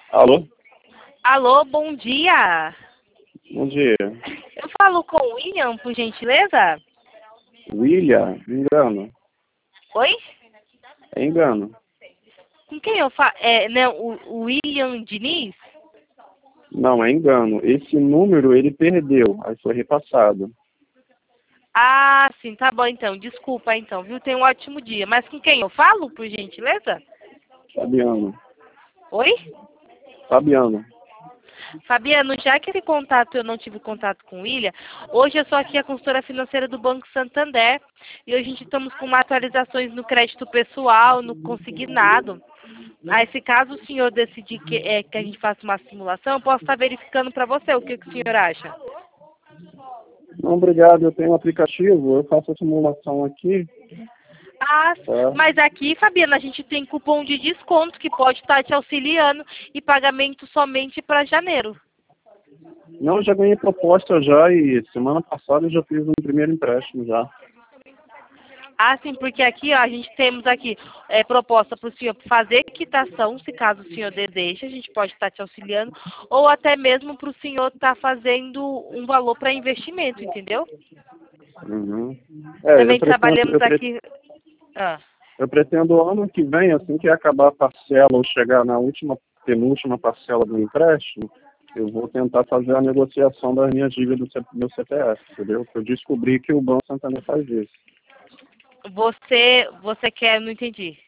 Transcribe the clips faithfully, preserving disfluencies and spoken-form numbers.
Alô? Alô, bom dia. Bom dia. Eu falo com o William, por gentileza? William? Engano. Oi? É engano. Com quem eu falo? É, né, o, o William Diniz? Não, é engano. Esse número ele perdeu, aí foi repassado. Ah, sim, tá bom então. Desculpa então, viu? Tenha um ótimo dia. Mas com quem eu falo, por gentileza? Fabiano. Oi? Fabiano. Fabiano, já aquele contato eu não tive contato com o William, hoje eu sou aqui a consultora financeira do Banco Santander e hoje a gente estamos com uma atualizações no crédito pessoal, no consignado. Aí, se caso o senhor decidir que, é, que a gente faça uma simulação, eu posso estar verificando para você o que, que o senhor acha. Não, obrigado. Eu tenho um aplicativo, eu faço a simulação aqui. Ah, Tá? mas aqui, Fabiana, a gente tem cupom de desconto que pode estar te auxiliando e pagamento somente para janeiro. Não, eu já ganhei proposta já e semana passada eu já fiz um primeiro empréstimo já. Ah, sim, porque aqui, ó, a gente temos aqui é, proposta para o senhor fazer quitação, se caso o senhor deseja, a gente pode estar te auxiliando, ou até mesmo para o senhor estar fazendo um valor para investimento, entendeu? Uhum. É, eu Também pretendo, trabalhamos eu, pre, aqui. Ah. eu pretendo ano que vem, assim que acabar a parcela ou chegar na última, penúltima parcela do empréstimo, eu vou tentar fazer a negociação das minhas dívidas do C- meu C P F, entendeu? Porque eu descobri que o Banco Santander faz isso. Você, você quer, não entendi.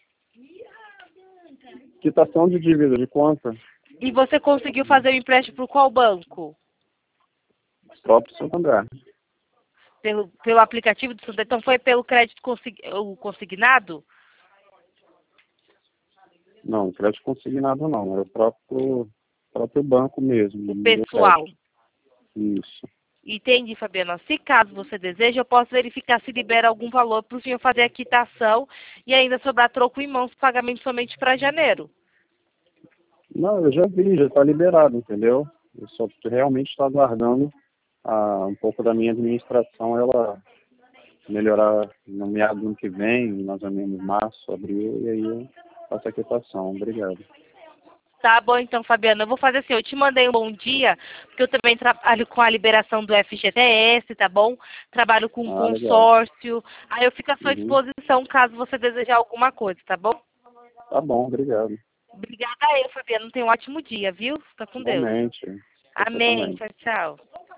Quitação de dívida de conta, E você conseguiu fazer o empréstimo por qual banco? próprio Santander. Pelo, pelo aplicativo do Santander? Então foi pelo crédito consig, o consignado? Não, crédito consignado não, é o próprio, próprio banco mesmo, O me deu pessoal. crédito. Isso. Entendi, Fabiana. Se caso você deseja, eu posso verificar se libera algum valor para o senhor fazer a quitação e ainda sobrar troco em mãos, pagamento somente para janeiro. Não, eu já vi, já está liberado, entendeu? Eu só realmente estou aguardando ah, um pouco da minha administração, ela melhorar no meado do ano que vem, mais ou menos março, abril, e aí eu faço a quitação. Obrigado. Tá bom, então, Fabiana. Eu vou fazer assim, eu te mandei um bom dia, porque eu também trabalho com a liberação do F G T S, tá bom? Trabalho com Ah, legal. consórcio. Aí eu fico à sua Uhum. disposição caso você desejar alguma coisa, tá bom? Tá bom, obrigado. Obrigada a eu, Fabiana. Tenha um ótimo dia, viu? Fica com Deus. Igualmente. Você Amém. também. Tchau, tchau.